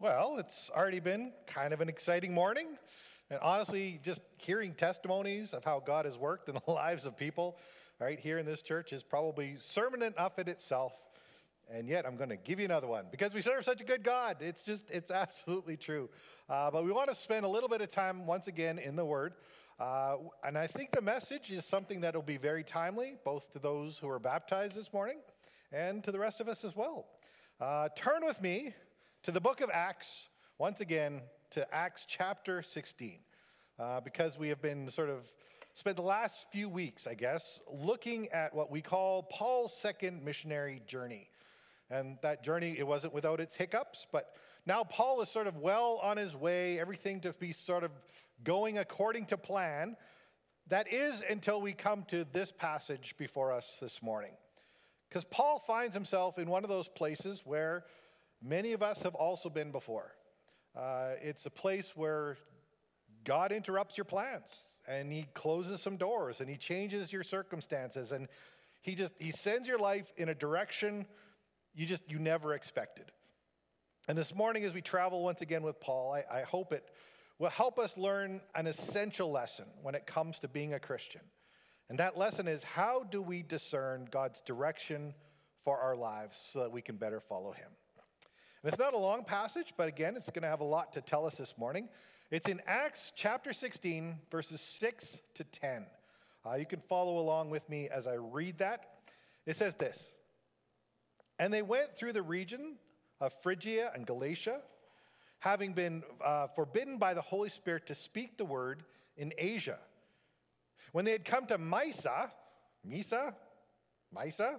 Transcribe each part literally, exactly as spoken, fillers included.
Well, it's already been kind of an exciting morning. And honestly, just hearing testimonies of how God has worked in the lives of people right here in this church is probably sermon enough in itself. And yet I'm going to give you another one because we serve such a good God. It's just, it's absolutely true. Uh, but we want to spend a little bit of time once again in the Word. Uh, and I think the message is something that will be very timely, both to those who are baptized this morning and to the rest of us as well. Uh, turn with me to the book of Acts, once again, to Acts chapter sixteen, uh, because we have been sort of spent the last few weeks, I guess, looking at what we call Paul's second missionary journey. And that journey, it wasn't without its hiccups, but now Paul is sort of well on his way, everything to be sort of going according to plan. That is until we come to this passage before us this morning. Because Paul finds himself in one of those places where many of us have also been before. Uh, it's a place where God interrupts your plans, and he closes some doors, and he changes your circumstances, and he just he sends your life in a direction you just you never expected. And this morning, as we travel once again with Paul, I, I hope it will help us learn an essential lesson when it comes to being a Christian. And that lesson is, how do we discern God's direction for our lives so that we can better follow him? And it's not a long passage, but again, it's going to have a lot to tell us this morning. It's in Acts chapter sixteen, verses six to ten. Uh, you can follow along with me as I read that. It says this: "And they went through the region of Phrygia and Galatia, having been uh, forbidden by the Holy Spirit to speak the word in Asia. When they had come to Mysia, Mysia, Mysia,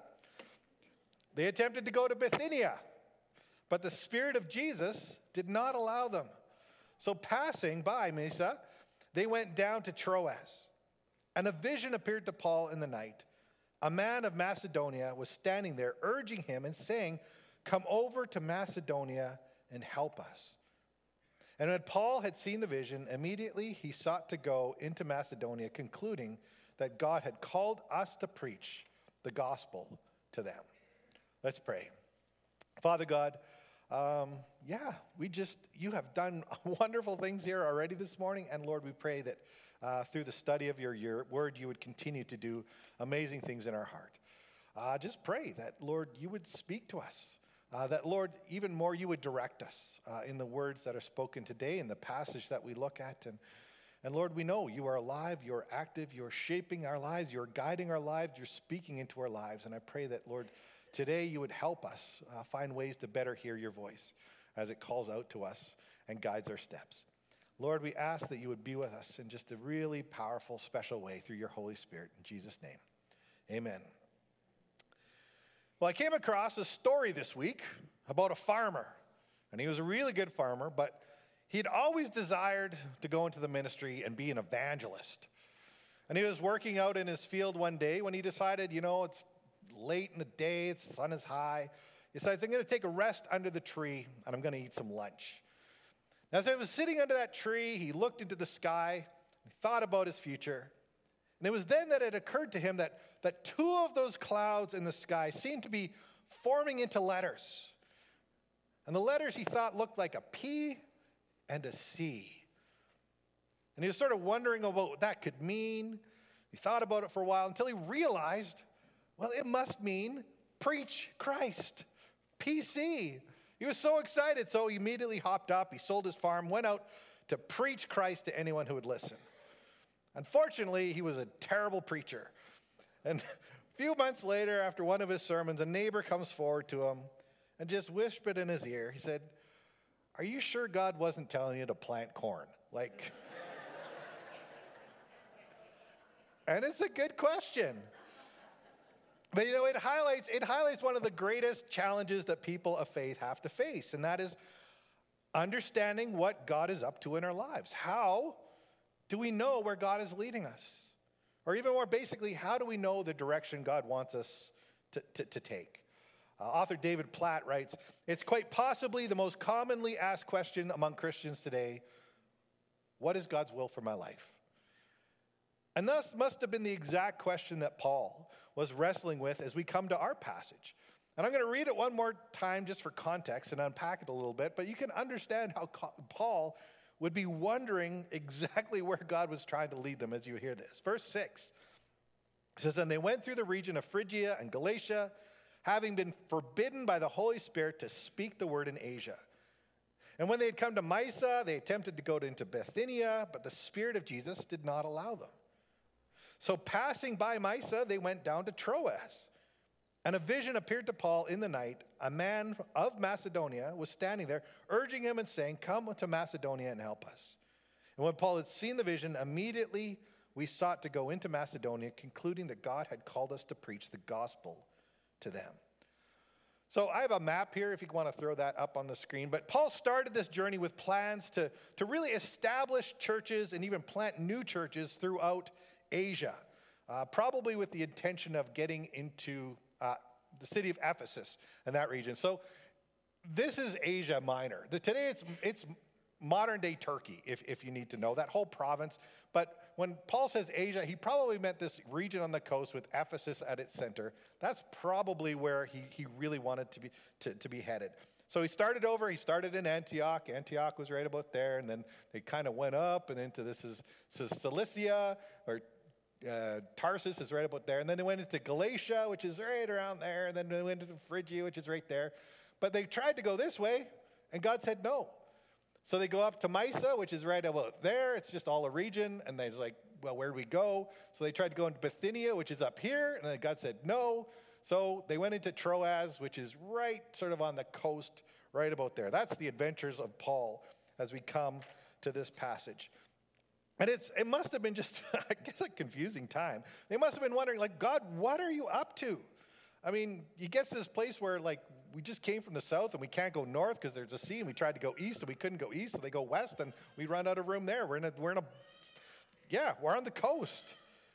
they attempted to go to Bithynia, but the Spirit of Jesus did not allow them. So passing by Mysia, they went down to Troas. And a vision appeared to Paul in the night. A man of Macedonia was standing there, urging him and saying, 'Come over to Macedonia and help us.' And when Paul had seen the vision, immediately he sought to go into Macedonia, concluding that God had called us to preach the gospel to them." Let's pray. Father God, um, yeah, we just, you have done wonderful things here already this morning. And Lord, we pray that uh, through the study of your, your word, you would continue to do amazing things in our heart. Uh, just pray that, Lord, you would speak to us. Uh, that, Lord, even more you would direct us uh, in the words that are spoken today, in the passage that we look at. And, and Lord, we know you are alive, you are active, you are shaping our lives, you are guiding our lives, you're speaking into our lives. And I pray that, Lord, today you would help us uh, find ways to better hear your voice as it calls out to us and guides our steps. Lord, we ask that you would be with us in just a really powerful, special way through your Holy Spirit. In Jesus' name, amen. Well, I came across a story this week about a farmer, and he was a really good farmer, but he'd always desired to go into the ministry and be an evangelist. And he was working out in his field one day when he decided, you know, it's late in the day, the sun is high. He decides, I'm going to take a rest under the tree, and I'm going to eat some lunch. Now, as he was sitting under that tree, he looked into the sky, he thought about his future. And it was then that it occurred to him that, that two of those clouds in the sky seemed to be forming into letters. And the letters he thought looked like a P and a C. And he was sort of wondering about what that could mean. He thought about it for a while until he realized, well, it must mean preach Christ, P C. He was so excited, so he immediately hopped up, he sold his farm, went out to preach Christ to anyone who would listen. Unfortunately, he was a terrible preacher. And a few months later, after one of his sermons, a neighbor comes forward to him and just whispered in his ear. He said, "Are you sure God wasn't telling you to plant corn?" Like, and it's a good question. But, you know, it highlights, it highlights one of the greatest challenges that people of faith have to face, and that is understanding what God is up to in our lives. How do we know where God is leading us? Or even more basically, how do we know the direction God wants us to, to, to take? Uh, author David Platt writes, "It's quite possibly the most commonly asked question among Christians today: what is God's will for my life?" And thus must have been the exact question that Paul was wrestling with as we come to our passage. And I'm going to read it one more time just for context and unpack it a little bit, but you can understand how Paul would be wondering exactly where God was trying to lead them as you hear this. Verse six says, "And they went through the region of Phrygia and Galatia, having been forbidden by the Holy Spirit to speak the word in Asia. And when they had come to Mysia, they attempted to go into Bithynia, but the Spirit of Jesus did not allow them. So passing by Mysia, they went down to Troas. And a vision appeared to Paul in the night. A man of Macedonia was standing there, urging him and saying, 'Come to Macedonia and help us.' And when Paul had seen the vision, immediately we sought to go into Macedonia, concluding that God had called us to preach the gospel to them." So I have a map here if you want to throw that up on the screen. But Paul started this journey with plans to, to really establish churches and even plant new churches throughout Asia, uh, probably with the intention of getting into uh, the city of Ephesus and that region. So this is Asia Minor. The, today it's it's modern day Turkey, if, if you need to know, that whole province. But when Paul says Asia, he probably meant this region on the coast with Ephesus at its center. That's probably where he, he really wanted to be to, to be headed. So he started over, he started in Antioch. Antioch was right about there, and then they kind of went up and into this is, this is Cilicia, or uh, Tarsus is right about there. And then they went into Galatia, which is right around there, and then they went into Phrygia, which is right there. But they tried to go this way, and God said no. So they go up to Mysia, which is right about there. It's just all a region. And they're like, well, where do we go? So they tried to go into Bithynia, which is up here. And then God said no. So they went into Troas, which is right sort of on the coast, right about there. That's the adventures of Paul as we come to this passage. And it's it must have been just, I guess, a confusing time. They must have been wondering, like, God, what are you up to? I mean, he gets to this place where, like, we just came from the south and we can't go north because there's a sea, and we tried to go east and we couldn't go east, so they go west and we run out of room there. We're in a, we're in a, yeah, we're on the coast.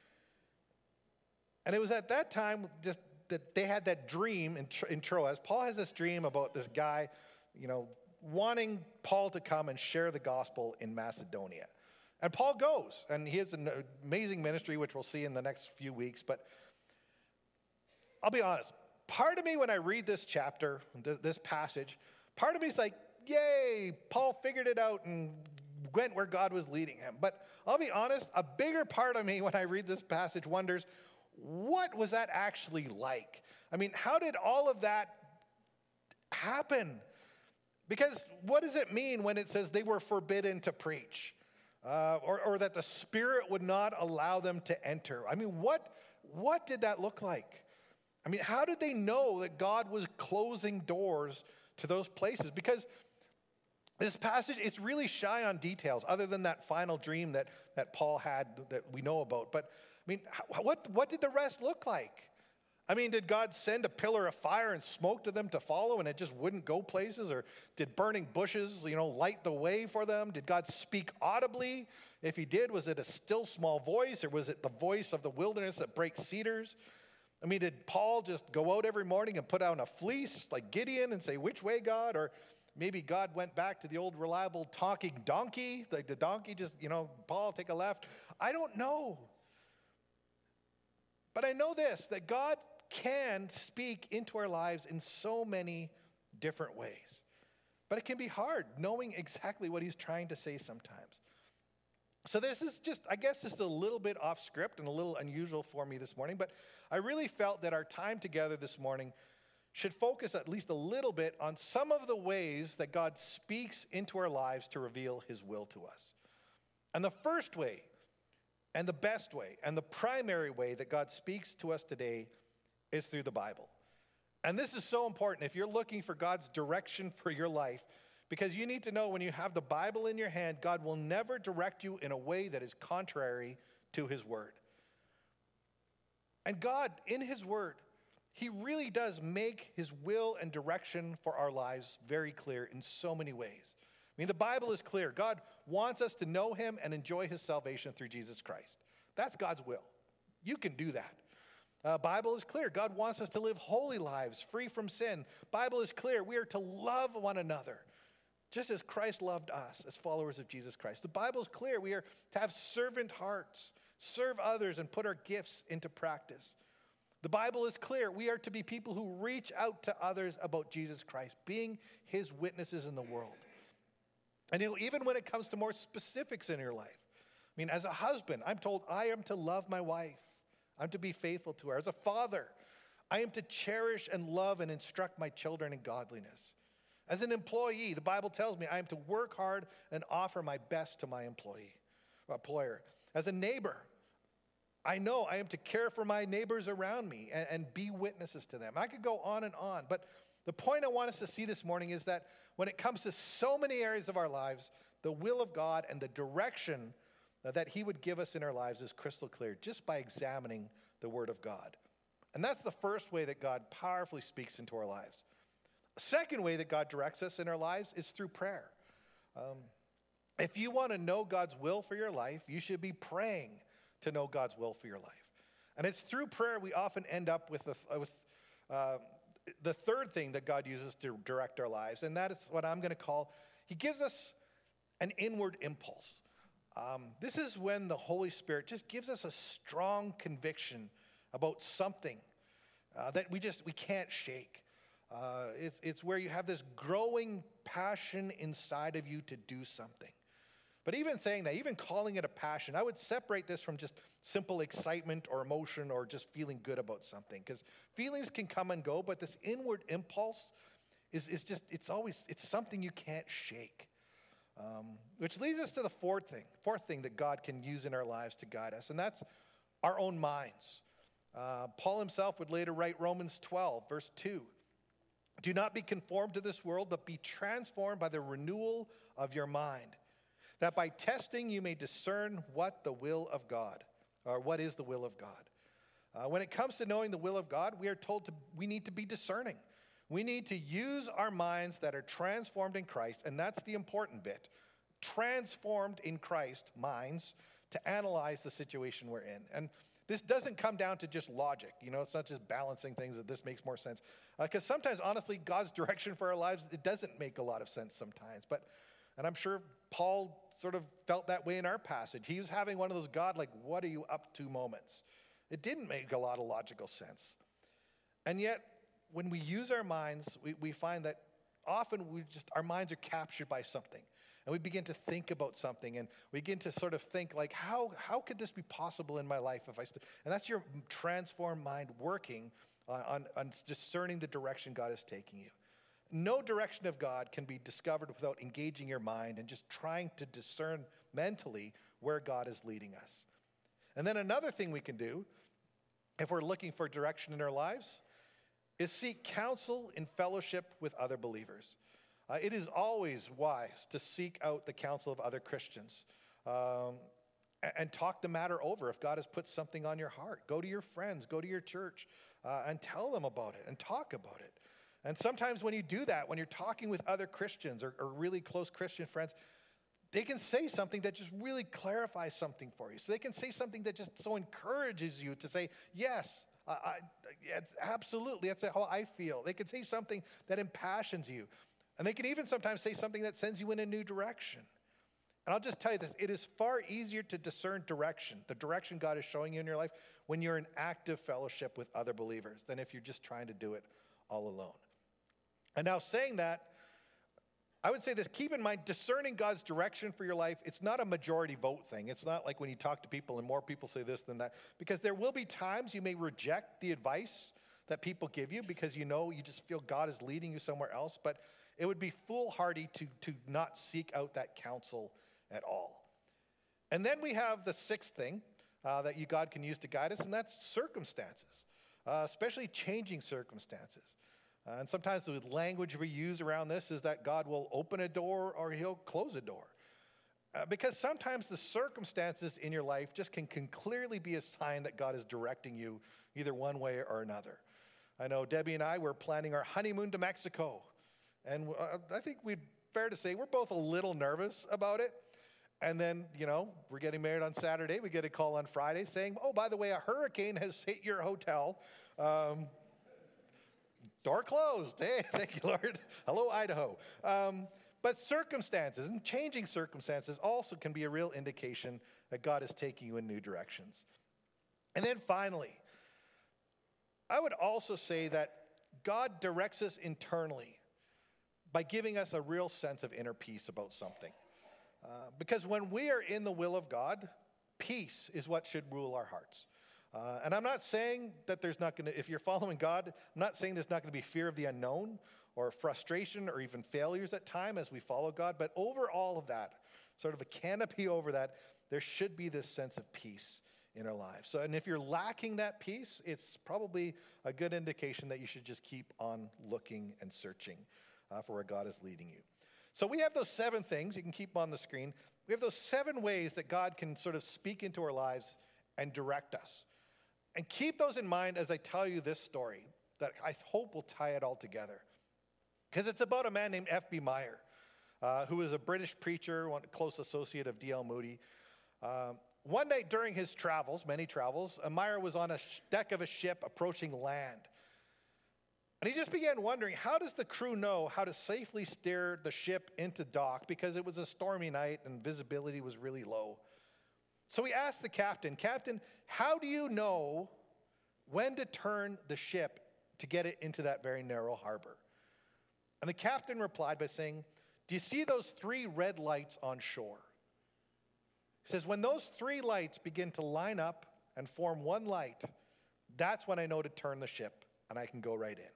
And it was at that time just that they had that dream in, in Troas. Paul has this dream about this guy, you know, wanting Paul to come and share the gospel in Macedonia. And Paul goes, and he has an amazing ministry, which we'll see in the next few weeks. But I'll be honest, part of me when I read this chapter, this passage, part of me is like, yay, Paul figured it out and went where God was leading him. But I'll be honest, a bigger part of me when I read this passage wonders, what was that actually like? I mean, how did all of that happen? Because what does it mean when it says they were forbidden to preach? Uh, or, or that the Spirit would not allow them to enter? I mean, what, what did that look like? I mean, how did they know that God was closing doors to those places? Because this passage, it's really shy on details other than that final dream that, that Paul had that we know about. But, I mean, how, what, what did the rest look like? I mean, did God send a pillar of fire and smoke to them to follow and it just wouldn't go places? Or did burning bushes, you know, light the way for them? Did God speak audibly? If he did, was it a still small voice, or was it the voice of the wilderness that breaks cedars? I mean, did Paul just go out every morning and put on a fleece like Gideon and say, which way, God? Or maybe God went back to the old reliable talking donkey, like the donkey just, you know, Paul, take a left. I don't know. But I know this, that God can speak into our lives in so many different ways. But it can be hard knowing exactly what he's trying to say sometimes. So this is just, I guess this is a little bit off script and a little unusual for me this morning, but I really felt that our time together this morning should focus at least a little bit on some of the ways that God speaks into our lives to reveal his will to us. And the first way, and the best way, and the primary way that God speaks to us today is through the Bible. And this is so important if you're looking for God's direction for your life, because you need to know when you have the Bible in your hand, God will never direct you in a way that is contrary to his word. And God, in his word, he really does make his will and direction for our lives very clear in so many ways. I mean, the Bible is clear. God wants us to know him and enjoy his salvation through Jesus Christ. That's God's will. You can do that. Uh, Bible is clear. God wants us to live holy lives, free from sin. Bible is clear. We are to love one another, just as Christ loved us as followers of Jesus Christ. The Bible is clear. We are to have servant hearts, serve others, and put our gifts into practice. The Bible is clear. We are to be people who reach out to others about Jesus Christ, being his witnesses in the world. And you know, even when it comes to more specifics in your life. I mean, as a husband, I'm told I am to love my wife. I'm to be faithful to her. As a father, I am to cherish and love and instruct my children in godliness. As an employee, the Bible tells me I am to work hard and offer my best to my employee, employer. As a neighbor, I know I am to care for my neighbors around me and, and be witnesses to them. I could go on and on, but the point I want us to see this morning is that when it comes to so many areas of our lives, the will of God and the direction that he would give us in our lives is crystal clear just by examining the Word of God. And that's the first way that God powerfully speaks into our lives. The second way that God directs us in our lives is through prayer. Um, if you want to know God's will for your life, you should be praying to know God's will for your life. And it's through prayer we often end up with, a, with uh, the third thing that God uses to direct our lives, and that is what I'm going to call, he gives us an inward impulse. Um, this is when the Holy Spirit just gives us a strong conviction about something uh, that we just, we can't shake. Uh, it, it's where you have this growing passion inside of you to do something. But even saying that, even calling it a passion, I would separate this from just simple excitement or emotion or just feeling good about something. Because feelings can come and go, but this inward impulse is, is just, it's always, it's something you can't shake. Um, which leads us to the fourth thing, fourth thing that God can use in our lives to guide us, and that's our own minds. Uh, Paul himself would later write Romans twelve, verse two. Do not be conformed to this world, but be transformed by the renewal of your mind, that by testing you may discern what the will of God, or what is the will of God. Uh, when it comes to knowing the will of God, we are told to, we need to be discerning. We need to use our minds that are transformed in Christ, and that's the important bit. Transformed in Christ minds to analyze the situation we're in. And this doesn't come down to just logic. You know, it's not just balancing things that this makes more sense. Because uh, sometimes, honestly, God's direction for our lives, it doesn't make a lot of sense sometimes. But, and I'm sure Paul sort of felt that way in our passage. He was having one of those God, like, what are you up to moments. It didn't make a lot of logical sense. And yet, when we use our minds, we, we find that often we just, our minds are captured by something. And we begin to think about something, and we begin to sort of think like, how, how could this be possible in my life if I, st-? And that's your transformed mind working on, on, on discerning the direction God is taking you. No direction of God can be discovered without engaging your mind and just trying to discern mentally where God is leading us. And then another thing we can do, if we're looking for direction in our lives, is seek counsel in fellowship with other believers. Uh, it is always wise to seek out the counsel of other Christians um, and, and talk the matter over. If God has put something on your heart, go to your friends, go to your church, uh, and tell them about it and talk about it. And sometimes when you do that, when you're talking with other Christians or, or really close Christian friends, they can say something that just really clarifies something for you. So they can say something that just so encourages you to say, yes, I, I, it's absolutely, that's how I feel. They can say something that impassions you. And they can even sometimes say something that sends you in a new direction. And I'll just tell you this, it is far easier to discern direction, the direction God is showing you in your life, when you're in active fellowship with other believers than if you're just trying to do it all alone. And now saying that, I would say this, keep in mind, discerning God's direction for your life, it's not a majority vote thing. It's not like when you talk to people and more people say this than that. Because there will be times you may reject the advice that people give you because you know you just feel God is leading you somewhere else. But it would be foolhardy to, to not seek out that counsel at all. And then we have the sixth thing uh, that you God can use to guide us, and that's circumstances, uh, especially changing circumstances. Uh, and sometimes the language we use around this is that God will open a door or he'll close a door. Uh, because sometimes the circumstances in your life just can, can clearly be a sign that God is directing you either one way or another. I know Debbie and I were planning our honeymoon to Mexico. And uh, I think we'd fair to say we're both a little nervous about it. And then, you know, we're getting married on Saturday. We get a call on Friday saying, oh, by the way, a hurricane has hit your hotel. Um, door closed. Hey, thank you, Lord. Hello, Idaho. Um, but circumstances and changing circumstances also can be a real indication that God is taking you in new directions. And then finally, I would also say that God directs us internally by giving us a real sense of inner peace about something. Uh, because when we are in the will of God, peace is what should rule our hearts. Uh, and I'm not saying that there's not going to, if you're following God, I'm not saying there's not going to be fear of the unknown or frustration or even failures at time as we follow God. But over all of that, sort of a canopy over that, there should be this sense of peace in our lives. So, and if you're lacking that peace, it's probably a good indication that you should just keep on looking and searching uh, for where God is leading you. So we have those seven things. You can keep on the screen. We have those seven ways that God can sort of speak into our lives and direct us. And keep those in mind as I tell you this story that I hope will tie it all together. Because it's about a man named F B Meyer, uh, who was a British preacher, one close associate of D L Moody. Um, one night during his travels, many travels, uh, Meyer was on a sh- deck of a ship approaching land. And he just began wondering, how does the crew know how to safely steer the ship into dock? Because it was a stormy night and visibility was really low. So he asked the captain, Captain, how do you know when to turn the ship to get it into that very narrow harbor? And the captain replied by saying, do you see those three red lights on shore? He says, when those three lights begin to line up and form one light, that's when I know to turn the ship and I can go right in.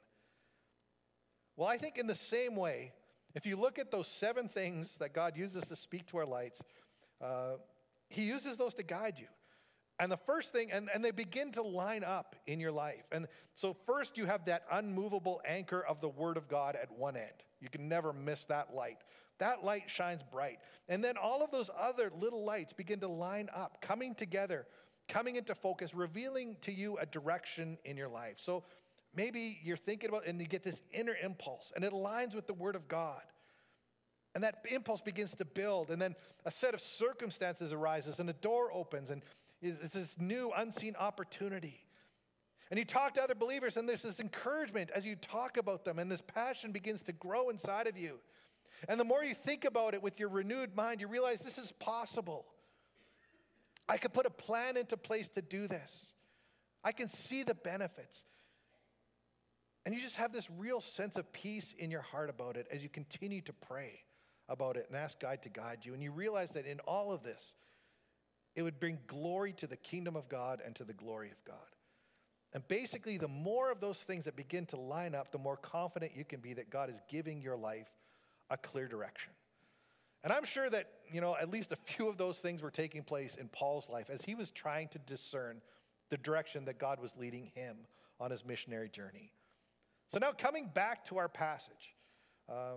Well, I think in the same way, if you look at those seven things that God uses to speak to our lights, uh, he uses those to guide you. And the first thing, and, and they begin to line up in your life. And so first you have that unmovable anchor of the Word of God at one end. You can never miss that light. That light shines bright. And then all of those other little lights begin to line up, coming together, coming into focus, revealing to you a direction in your life. So maybe you're thinking about, and you get this inner impulse, and it aligns with the Word of God. And that impulse begins to build, and then a set of circumstances arises, and a door opens, and it's this new unseen opportunity. And you talk to other believers, and there's this encouragement as you talk about them, and this passion begins to grow inside of you. And the more you think about it with your renewed mind, you realize this is possible. I could put a plan into place to do this. I can see the benefits. And you just have this real sense of peace in your heart about it as you continue to pray about it and ask God to guide you. And you realize that in all of this, it would bring glory to the kingdom of God and to the glory of God. And basically, the more of those things that begin to line up, the more confident you can be that God is giving your life a clear direction. And I'm sure that, you know, at least a few of those things were taking place in Paul's life as he was trying to discern the direction that God was leading him on his missionary journey. So now coming back to our passage, um,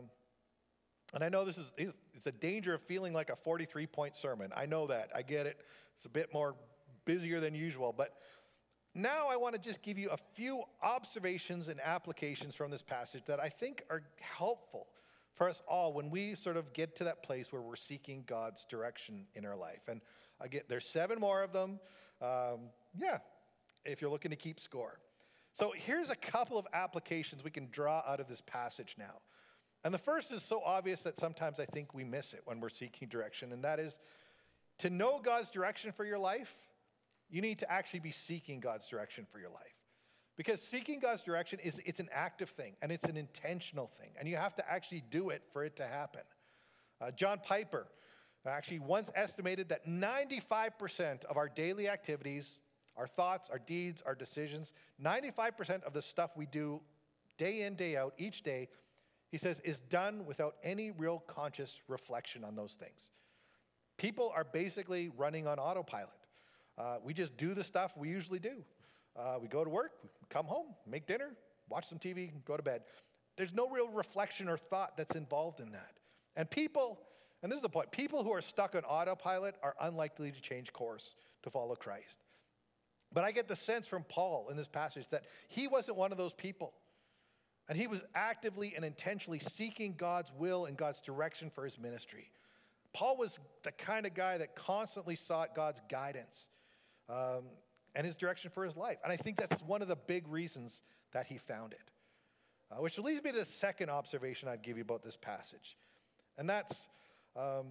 and I know this is, it's a danger of feeling like a forty-three point sermon. I know that. I get it. It's a bit more busier than usual. But now I want to just give you a few observations and applications from this passage that I think are helpful for us all when we sort of get to that place where we're seeking God's direction in our life. And again, there's seven more of them. Um, yeah, if you're looking to keep score. So here's a couple of applications we can draw out of this passage now. And the first is so obvious that sometimes I think we miss it when we're seeking direction, and that is to know God's direction for your life, you need to actually be seeking God's direction for your life. Because seeking God's direction is it's an active thing, and it's an intentional thing, and you have to actually do it for it to happen. Uh, John Piper actually once estimated that ninety-five percent of our daily activities, our thoughts, our deeds, our decisions, ninety-five percent of the stuff we do day in, day out, each day, he says, is done without any real conscious reflection on those things. People are basically running on autopilot. Uh, we just do the stuff we usually do. Uh, we go to work, come home, make dinner, watch some T V, go to bed. There's no real reflection or thought that's involved in that. And people, and this is the point, people who are stuck on autopilot are unlikely to change course to follow Christ. But I get the sense from Paul in this passage that he wasn't one of those people. And he was actively and intentionally seeking God's will and God's direction for his ministry. Paul was the kind of guy that constantly sought God's guidance um, and his direction for his life. And I think that's one of the big reasons that he found it. Uh, which leads me to the second observation I'd give you about this passage. And that's, um,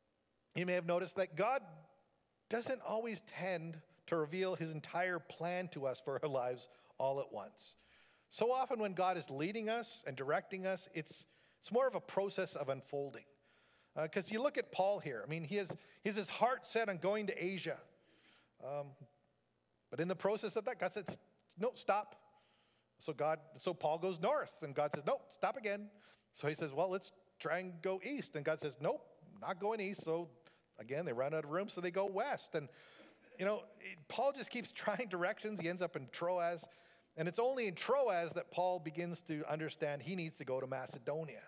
you may have noticed that God doesn't always tend to reveal his entire plan to us for our lives all at once. So often when God is leading us and directing us, it's, it's more of a process of unfolding. Because uh, you look at Paul here. I mean, he has, he has his heart set on going to Asia. Um, but in the process of that, God said, no, stop. So God, so Paul goes north, and God says, nope, stop again. So he says, well, let's try and go east. And God says, nope, not going east. So again, they run out of room, so they go west. And, you know, it, Paul just keeps trying directions. He ends up in Troas. And it's only in Troas that Paul begins to understand he needs to go to Macedonia.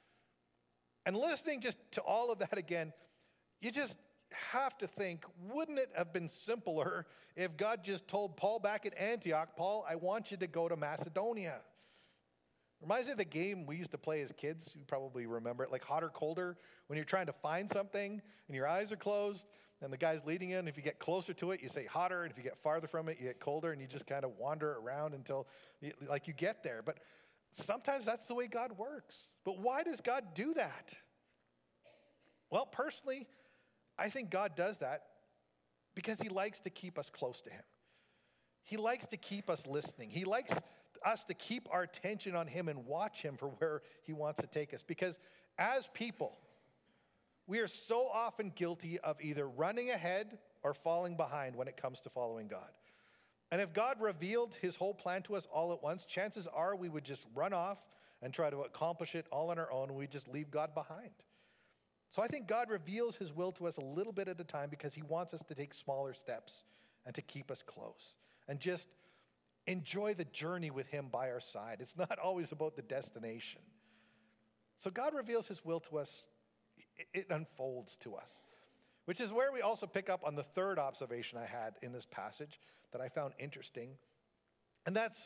And listening just to all of that again, you just have to think, wouldn't it have been simpler if God just told Paul back at Antioch, Paul, I want you to go to Macedonia? Reminds me of the game we used to play as kids. You probably remember it, like Hot or Colder, when you're trying to find something and your eyes are closed and the guy's leading you, and if you get closer to it, you say hotter, and if you get farther from it, you get colder, and you just kind of wander around until you, like you get there. But sometimes that's the way God works. But why does God do that? Well, personally, I think God does that because he likes to keep us close to him. He likes to keep us listening. He likes us to keep our attention on him and watch him for where he wants to take us. Because as people, we are so often guilty of either running ahead or falling behind when it comes to following God. And if God revealed his whole plan to us all at once, chances are we would just run off and try to accomplish it all on our own, and we just leave God behind. So I think God reveals his will to us a little bit at a time because he wants us to take smaller steps and to keep us close and just enjoy the journey with him by our side. It's not always about the destination. So God reveals his will to us. It unfolds to us, which is where we also pick up on the third observation I had in this passage that I found interesting. And that's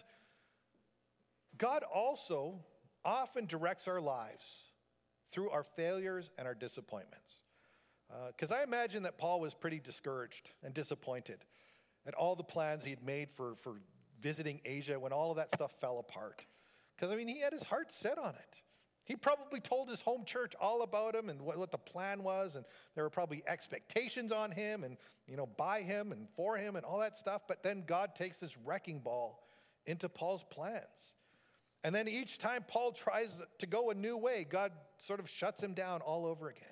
God also often directs our lives through our failures and our disappointments. Because uh, I imagine that Paul was pretty discouraged and disappointed at all the plans he had made for, for visiting Asia when all of that stuff fell apart. Because, I mean, he had his heart set on it. He probably told his home church all about him and what, what the plan was, and there were probably expectations on him and, you know, by him and for him and all that stuff. But then God takes this wrecking ball into Paul's plans. And then each time Paul tries to go a new way, God sort of shuts him down all over again.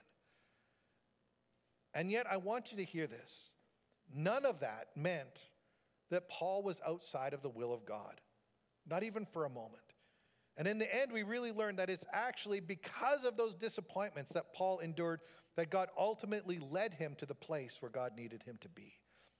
And yet I want you to hear this. None of that meant that Paul was outside of the will of God, not even for a moment. And in the end, we really learned that it's actually because of those disappointments that Paul endured that God ultimately led him to the place where God needed him to be.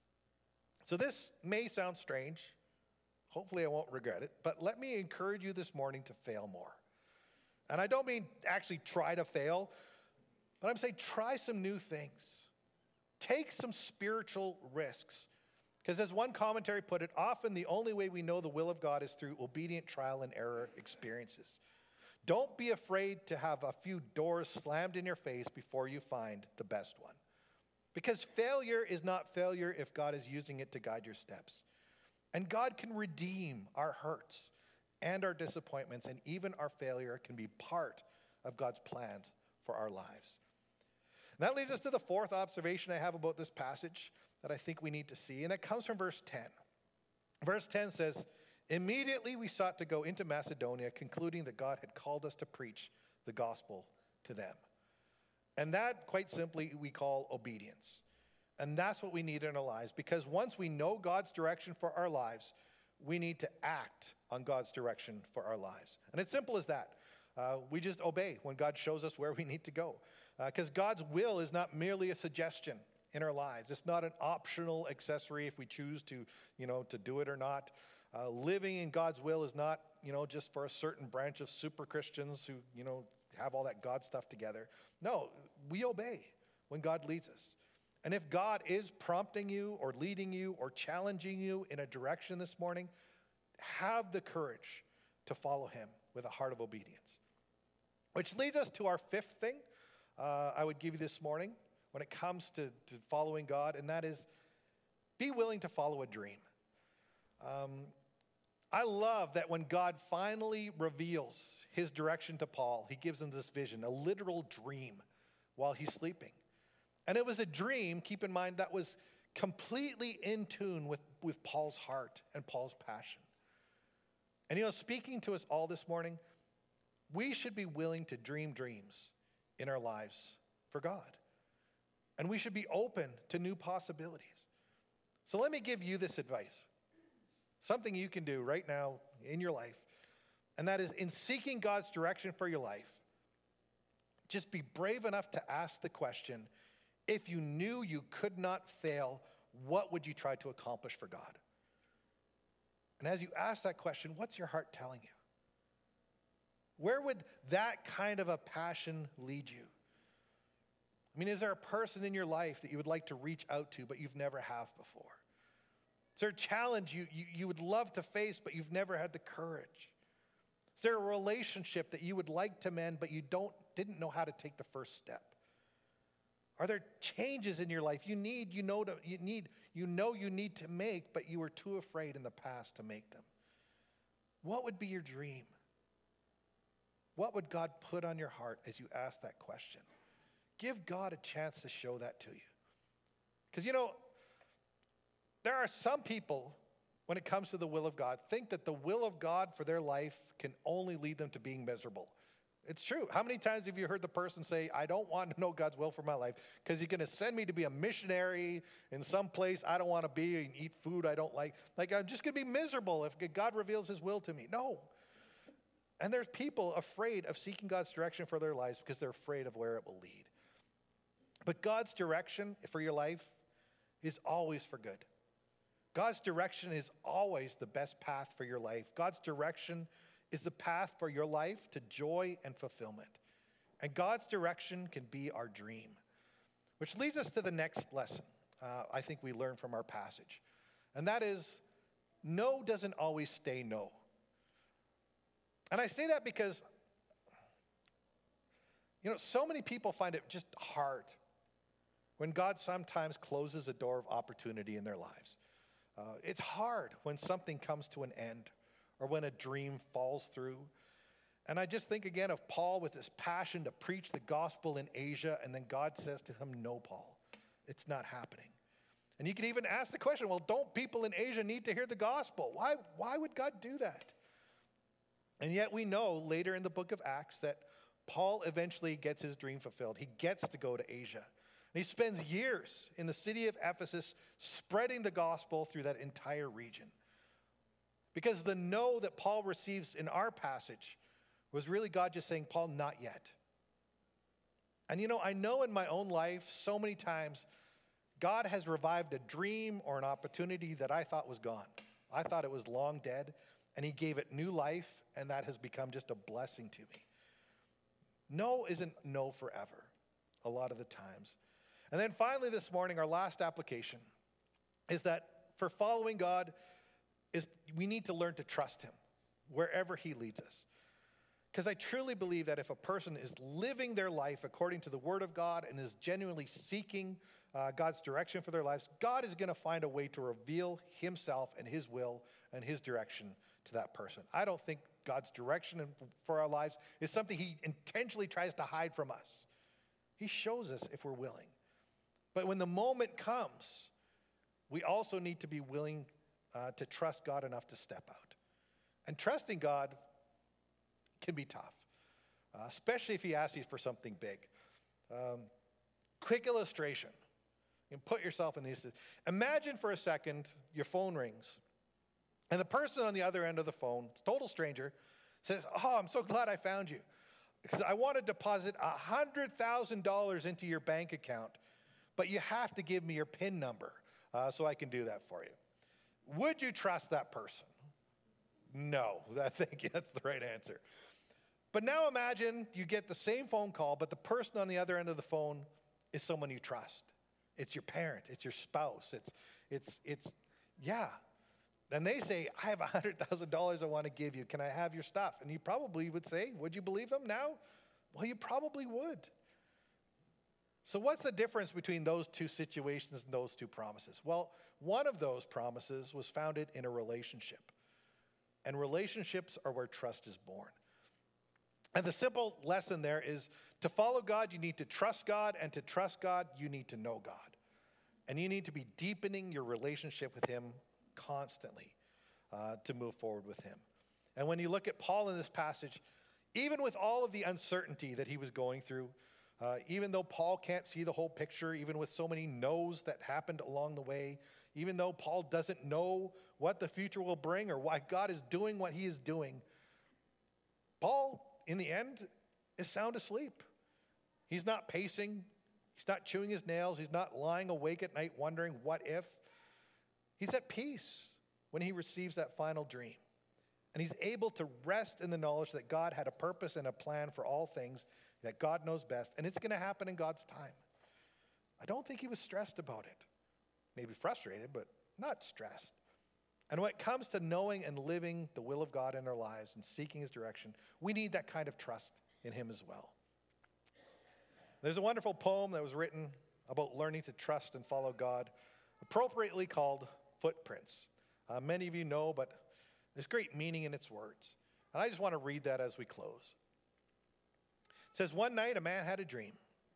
So this may sound strange. Hopefully I won't regret it. But let me encourage you this morning to fail more. And I don't mean actually try to fail, but I'm saying try some new things. Take some spiritual risks. Because as one commentary put it, often the only way we know the will of God is through obedient trial and error experiences. Don't be afraid to have a few doors slammed in your face before you find the best one. Because failure is not failure if God is using it to guide your steps. And God can redeem our hurts and our disappointments, and even our failure can be part of God's plans for our lives. And that leads us to the fourth observation I have about this passage that I think we need to see, and it comes from verse ten. Verse ten says, immediately we sought to go into Macedonia, concluding that God had called us to preach the gospel to them. And that, quite simply, we call obedience. And that's what we need in our lives, because once we know God's direction for our lives, we need to act on God's direction for our lives. And it's simple as that. Uh, we just obey when God shows us where we need to go. Because uh, God's will is not merely a suggestion in our lives. It's not an optional accessory if we choose to, you know, to do it or not. Uh, living in God's will is not, you know, just for a certain branch of super Christians who, you know, have all that God stuff together. No, we obey when God leads us. And if God is prompting you or leading you or challenging you in a direction this morning, have the courage to follow him with a heart of obedience. Which leads us to our fifth thing uh, I would give you this morning when it comes to, to following God, and that is be willing to follow a dream. Um, I love that when God finally reveals his direction to Paul, he gives him this vision, a literal dream while he's sleeping. And it was a dream, keep in mind, that was completely in tune with, with Paul's heart and Paul's passion. And you know, speaking to us all this morning, we should be willing to dream dreams in our lives for God. And we should be open to new possibilities. So let me give you this advice. Something you can do right now in your life. And that is, in seeking God's direction for your life, just be brave enough to ask the question, if you knew you could not fail, what would you try to accomplish for God? And as you ask that question, what's your heart telling you? Where would that kind of a passion lead you? I mean, is there a person in your life that you would like to reach out to, but you've never have before? Is there a challenge you, you, you would love to face, but you've never had the courage? Is there a relationship that you would like to mend, but you don't didn't know how to take the first step? Are there changes in your life you need, you know, to, you need, you know you need to make, but you were too afraid in the past to make them? What would be your dream? What would God put on your heart as you ask that question? Give God a chance to show that to you. Because, you know, there are some people, when it comes to the will of God, think that the will of God for their life can only lead them to being miserable. It's true. How many times have you heard the person say, I don't want to know God's will for my life because he's going to send me to be a missionary in some place I don't want to be and eat food I don't like. Like, I'm just going to be miserable if God reveals his will to me. No. And there's people afraid of seeking God's direction for their lives because they're afraid of where it will lead. But God's direction for your life is always for good. God's direction is always the best path for your life. God's direction is the path for your life to joy and fulfillment. And God's direction can be our dream. Which leads us to the next lesson uh, I think we learn from our passage. And that is, no doesn't always stay no. And I say that because, you know, so many people find it just hard when God sometimes closes a door of opportunity in their lives. Uh, it's hard when something comes to an end or when a dream falls through. And I just think again of Paul with his passion to preach the gospel in Asia, and then God says to him, no, Paul, it's not happening. And you can even ask the question, well, don't people in Asia need to hear the gospel? Why, why would God do that? And yet we know later in the book of Acts that Paul eventually gets his dream fulfilled. He gets to go to Asia. And he spends years in the city of Ephesus spreading the gospel through that entire region. Because the no that Paul receives in our passage was really God just saying, Paul, not yet. And you know, I know in my own life so many times God has revived a dream or an opportunity that I thought was gone. I thought it was long dead, and he gave it new life, and that has become just a blessing to me. No isn't no forever, a lot of the times. And then finally this morning, our last application is that for following God, is we need to learn to trust him wherever he leads us. Because I truly believe that if a person is living their life according to the word of God and is genuinely seeking uh, God's direction for their lives, God is going to find a way to reveal himself and his will and his direction to that person. I don't think God's direction for our lives is something he intentionally tries to hide from us. He shows us if we're willing. But when the moment comes, we also need to be willing uh, to trust God enough to step out. And trusting God can be tough, uh, especially if he asks you for something big. Um, quick illustration. You can put yourself in these. Imagine for a second your phone rings, and the person on the other end of the phone, total stranger, says, oh, I'm so glad I found you, because I want to deposit one hundred thousand dollars into your bank account, but you have to give me your PIN number uh, so I can do that for you. Would you trust that person? No, I think that's the right answer. But now imagine you get the same phone call, but the person on the other end of the phone is someone you trust. It's your parent, it's your spouse, it's, it's, it's, yeah. And they say, I have one hundred thousand dollars I want to give you. Can I have your stuff? And you probably would say, would you believe them now? Well, you probably would. So what's the difference between those two situations and those two promises? Well, one of those promises was founded in a relationship. And relationships are where trust is born. And the simple lesson there is to follow God, you need to trust God, and to trust God, you need to know God. And you need to be deepening your relationship with him constantly uh, to move forward with him. And when you look at Paul in this passage, even with all of the uncertainty that he was going through, uh, even though Paul can't see the whole picture, even with so many no's that happened along the way, even though Paul doesn't know what the future will bring or why God is doing what he is doing, Paul, in the end, is sound asleep. He's not pacing. He's not chewing his nails. He's not lying awake at night wondering what if. He's at peace when he receives that final dream. And he's able to rest in the knowledge that God had a purpose and a plan for all things, that God knows best, and it's going to happen in God's time. I don't think he was stressed about it. Maybe frustrated, but not stressed. And when it comes to knowing and living the will of God in our lives and seeking his direction, we need that kind of trust in him as well. There's a wonderful poem that was written about learning to trust and follow God, appropriately called Footprints. Uh, many of you know, but there's great meaning in its words. And I just want to read that as we close. It says, one night a man had a dream.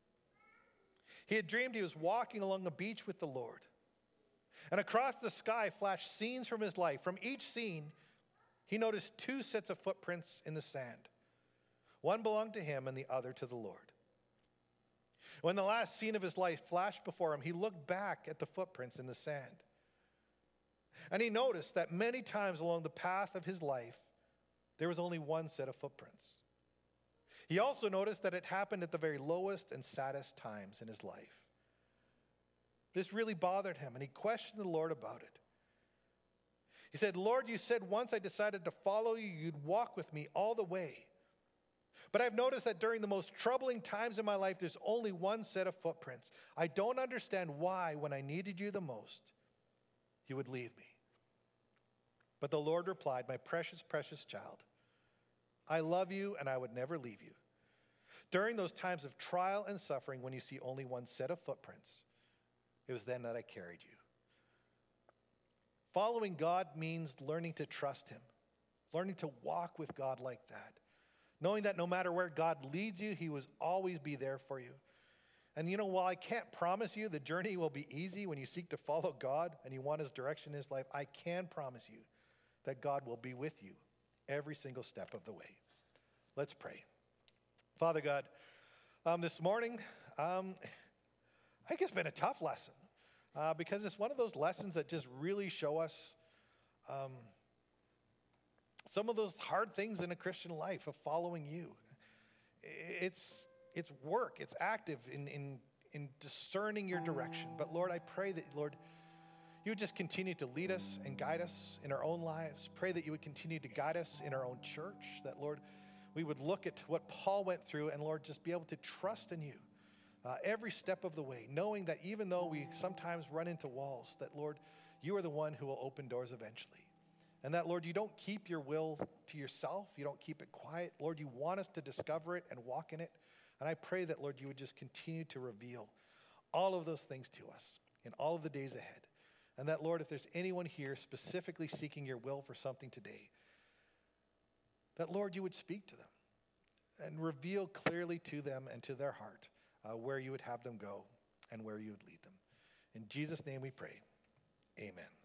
He had dreamed he was walking along the beach with the Lord. And across the sky flashed scenes from his life. From each scene, he noticed two sets of footprints in the sand. One belonged to him and the other to the Lord. When the last scene of his life flashed before him, he looked back at the footprints in the sand. And he noticed that many times along the path of his life, there was only one set of footprints. He also noticed that it happened at the very lowest and saddest times in his life. This really bothered him, and he questioned the Lord about it. He said, Lord, you said once I decided to follow you, you'd walk with me all the way. But I've noticed that during the most troubling times in my life, there's only one set of footprints. I don't understand why, when I needed you the most, you would leave me. But the Lord replied, my precious, precious child, I love you and I would never leave you. During those times of trial and suffering, when you see only one set of footprints, it was then that I carried you. Following God means learning to trust him, learning to walk with God like that, knowing that no matter where God leads you, he will always be there for you. And you know, while I can't promise you the journey will be easy when you seek to follow God and you want his direction in his life, I can promise you that God will be with you every single step of the way. Let's pray. Father God, um, this morning, um, I think it's been a tough lesson uh, because it's one of those lessons that just really show us um, some of those hard things in a Christian life of following you. It's it's work, it's active in, in, in discerning your direction. But Lord, I pray that, Lord, you would just continue to lead us and guide us in our own lives. Pray that you would continue to guide us in our own church, that, Lord, we would look at what Paul went through and, Lord, just be able to trust in you uh, every step of the way, knowing that even though we sometimes run into walls, that, Lord, you are the one who will open doors eventually. And that, Lord, you don't keep your will to yourself. You don't keep it quiet. Lord, you want us to discover it and walk in it. And I pray that, Lord, you would just continue to reveal all of those things to us in all of the days ahead. And that, Lord, if there's anyone here specifically seeking your will for something today, that, Lord, you would speak to them and reveal clearly to them and to their heart uh, where you would have them go and where you would lead them. In Jesus' name we pray. Amen.